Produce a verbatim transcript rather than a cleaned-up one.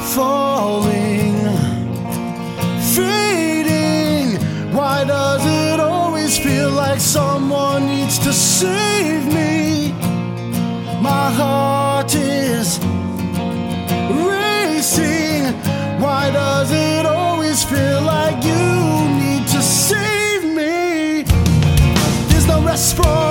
falling, fading. Why does it always feel like someone needs to save me? My heart is racing. Why does it always feel like you need to save me? There's no rest for